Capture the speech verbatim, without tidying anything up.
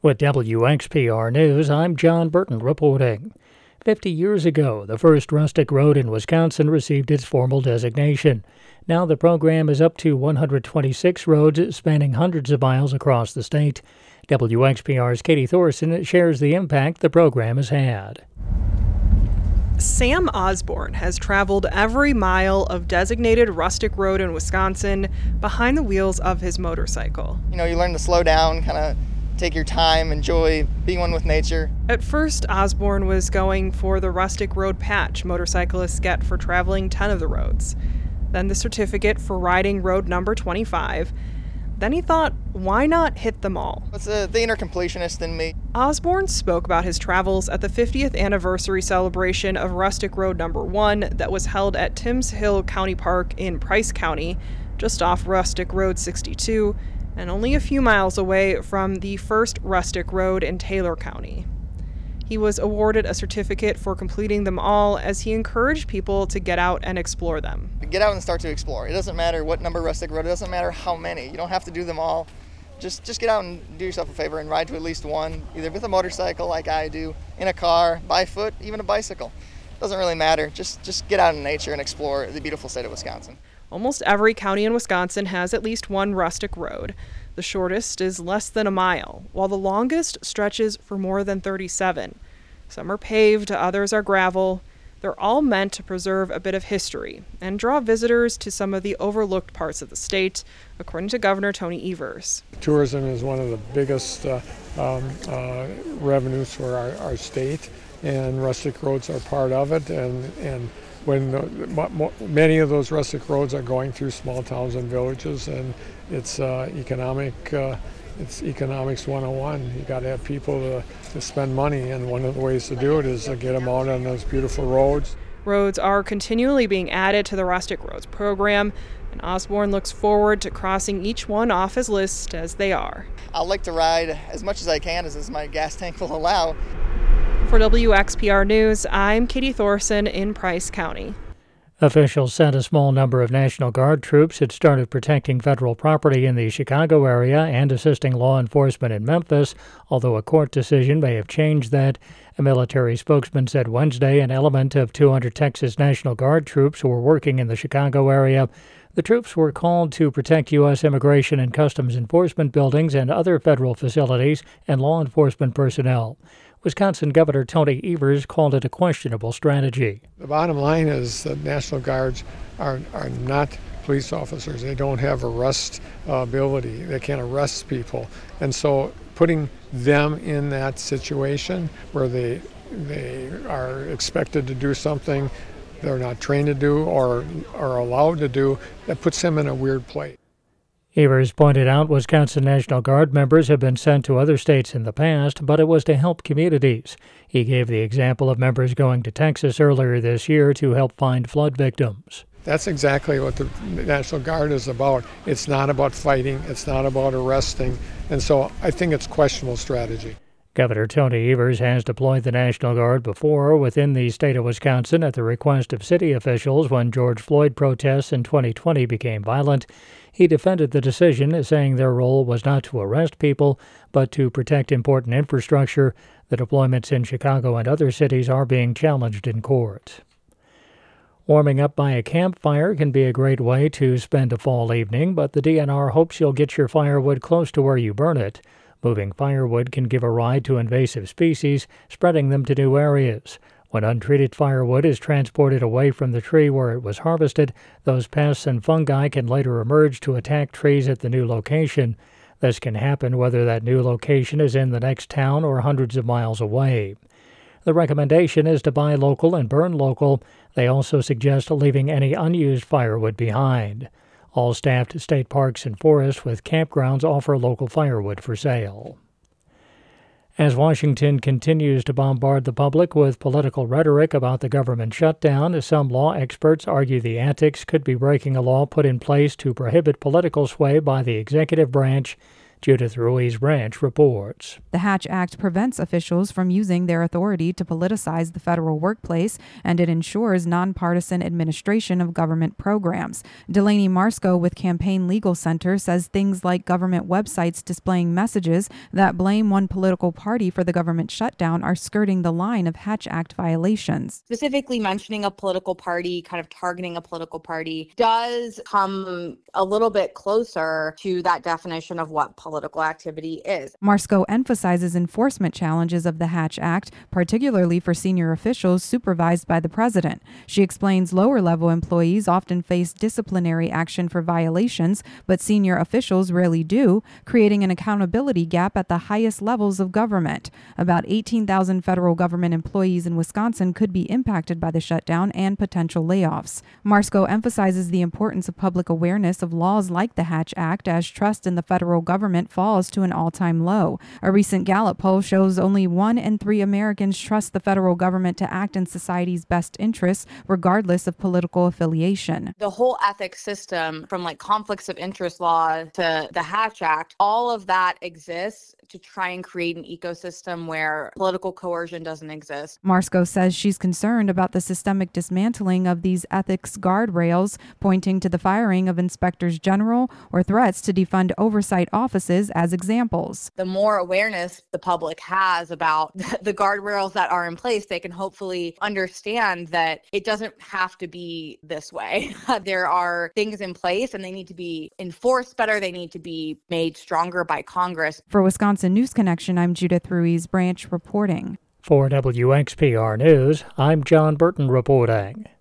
With W X P R News, I'm John Burton reporting. Fifty years ago, the first rustic road in Wisconsin received its formal designation. Now the program is up to one hundred twenty-six roads spanning hundreds of miles across the state. W X P R's Katie Thorson shares the impact the program has had. Sam Osborne has traveled every mile of designated rustic road in Wisconsin behind the wheels of his motorcycle. You know, you learn to slow down, kind of take your time, enjoy being one with nature. At first, Osborne was going for the rustic road patch motorcyclists get for traveling ten of the roads. Then the certificate for riding road number twenty-five. Then he thought, why not hit them all? It's uh, the inner completionist in me. Osborne spoke about his travels at the fiftieth anniversary celebration of Rustic Road number one that was held at Timms Hill County Park in Price County, just off Rustic Road sixty-two, and only a few miles away from the first Rustic Road in Taylor County. He was awarded a certificate for completing them all as he encouraged people to get out and explore them. Get out and start to explore. It doesn't matter what number rustic road, it doesn't matter how many. You don't have to do them all. Just just get out and do yourself a favor and ride to at least one, either with a motorcycle like I do, in a car, by foot, even a bicycle. Doesn't really matter. Just just get out in nature and explore the beautiful state of Wisconsin. Almost every county in Wisconsin has at least one rustic road. The shortest is less than a mile, while the longest stretches for more than thirty-seven. Some are paved, others are gravel. They're all meant to preserve a bit of history and draw visitors to some of the overlooked parts of the state, according to Governor Tony Evers. Tourism is one of the biggest uh, um, uh, revenues for our, our state, and rustic roads are part of it. And, and when the, many of those rustic roads are going through small towns and villages, and it's uh, economic. Uh, It's economics one oh one. You got to have people to, to spend money, and one of the ways to do it is to get them out on those beautiful roads. Roads are continually being added to the Rustic Roads program, and Osborne looks forward to crossing each one off his list as they are. I'd like to ride as much as I can, as, as my gas tank will allow. For W X P R News, I'm Katie Thorson in Price County. Officials said a small number of National Guard troops had started protecting federal property in the Chicago area and assisting law enforcement in Memphis, although a court decision may have changed that. A military spokesman said Wednesday an element of two hundred Texas National Guard troops were working in the Chicago area. The troops were called to protect U S Immigration and Customs Enforcement buildings and other federal facilities and law enforcement personnel. Wisconsin Governor Tony Evers called it a questionable strategy. The bottom line is that National Guards are, are not police officers. They don't have arrest uh, ability. They can't arrest people. And so putting them in that situation where they, they are expected to do something they're not trained to do or are allowed to do, that puts them in a weird place. Evers pointed out Wisconsin National Guard members have been sent to other states in the past, but it was to help communities. He gave the example of members going to Texas earlier this year to help find flood victims. That's exactly what the National Guard is about. It's not about fighting. It's not about arresting. And so I think it's questionable strategy. Governor Tony Evers has deployed the National Guard before within the state of Wisconsin at the request of city officials when George Floyd protests in twenty twenty became violent. He defended the decision, saying their role was not to arrest people, but to protect important infrastructure. The deployments in Chicago and other cities are being challenged in court. Warming up by a campfire can be a great way to spend a fall evening, but the D N R hopes you'll get your firewood close to where you burn it. Moving firewood can give a ride to invasive species, spreading them to new areas. When untreated firewood is transported away from the tree where it was harvested, those pests and fungi can later emerge to attack trees at the new location. This can happen whether that new location is in the next town or hundreds of miles away. The recommendation is to buy local and burn local. They also suggest leaving any unused firewood behind. All staffed state parks and forests with campgrounds offer local firewood for sale. As Washington continues to bombard the public with political rhetoric about the government shutdown, some law experts argue the antics could be breaking a law put in place to prohibit political sway by the executive branch. Judith Ruiz Branch reports. The Hatch Act prevents officials from using their authority to politicize the federal workplace, and it ensures nonpartisan administration of government programs. Delaney Marsco with Campaign Legal Center says things like government websites displaying messages that blame one political party for the government shutdown are skirting the line of Hatch Act violations. Specifically mentioning a political party, kind of targeting a political party, does come a little bit closer to that definition of what political activity is. Marsco emphasizes enforcement challenges of the Hatch Act, particularly for senior officials supervised by the president. She explains lower-level employees often face disciplinary action for violations, but senior officials rarely do, creating an accountability gap at the highest levels of government. About eighteen thousand federal government employees in Wisconsin could be impacted by the shutdown and potential layoffs. Marsco emphasizes the importance of public awareness of laws like the Hatch Act, as trust in the federal government falls to an all-time low. A recent Gallup poll shows only one in three Americans trust the federal government to act in society's best interests, regardless of political affiliation. The whole ethics system, from like conflicts of interest law to the Hatch Act, all of that exists to try and create an ecosystem where political coercion doesn't exist. Marsco says she's concerned about the systemic dismantling of these ethics guardrails, pointing to the firing of inspectors general or threats to defund oversight offices as examples. The more awareness the public has about the guardrails that are in place, they can hopefully understand that it doesn't have to be this way. There are things in place and they need to be enforced better. They need to be made stronger by Congress. For Wisconsin News Connection, I'm Judith Ruiz Branch reporting. For W X P R News, I'm John Burton reporting.